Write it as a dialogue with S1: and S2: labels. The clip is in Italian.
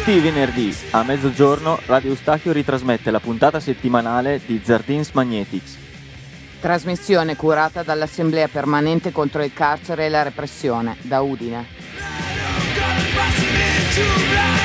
S1: Tutti i venerdì a mezzogiorno Radio Eustachio ritrasmette la puntata settimanale di Zardins Magnetics.
S2: Trasmissione curata dall'Assemblea Permanente contro il carcere e la repressione, da Udine.